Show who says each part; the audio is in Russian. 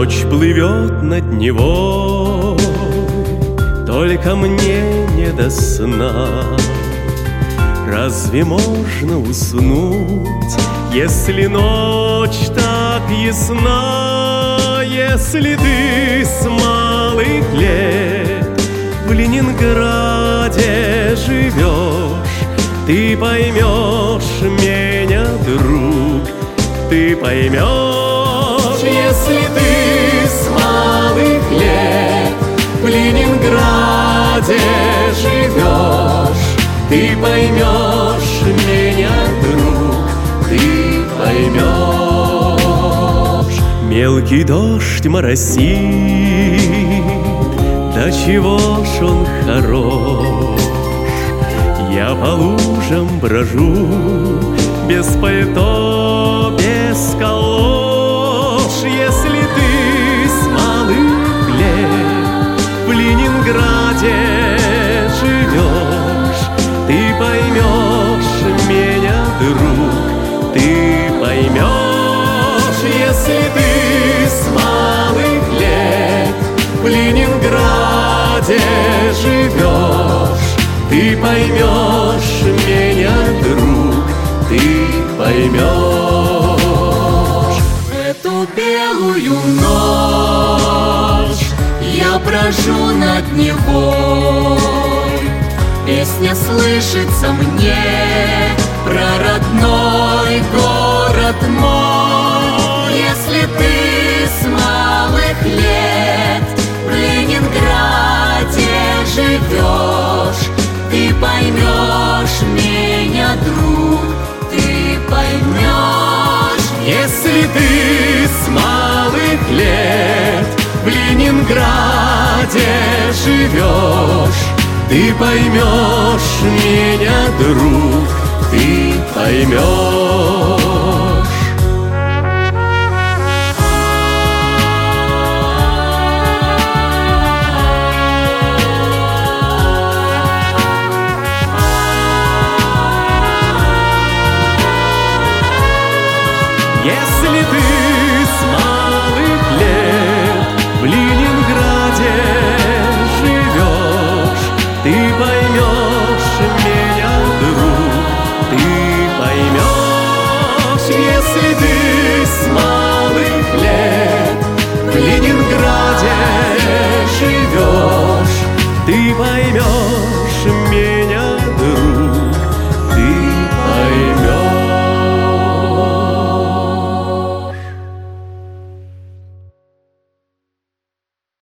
Speaker 1: Ночь плывет над Невой, только мне не до сна. Разве можно уснуть, если ночь так ясна? Если ты с малых лет в Ленинграде живешь, ты поймешь меня, друг, ты поймешь. Если ты с малых лет в Ленинграде живешь, ты поймешь меня, друг, ты поймешь. Мелкий дождь моросит, да чего ж он хорош. Я по лужам брожу, без пальто, без калош. Если ты с малых лет в Ленинграде живешь, ты поймешь меня, друг, ты поймешь. Если ты с малых лет в Ленинграде живешь, ты поймешь меня, друг, ты поймешь.
Speaker 2: В эту белую ночь я брожу над Невой. Песня слышится мне про родной город мой. Если ты с малых лет в Ленинграде живешь, ты поймешь меня, друг, ты поймешь.
Speaker 1: Если ты с малых лет в Ленинграде живешь, ты поймешь меня, друг, ты поймешь. Если ты с малых лет в Ленинграде живешь, ты поймешь меня, друг, ты поймешь. Если ты с малых лет в Ленинграде живешь, ты поймешь.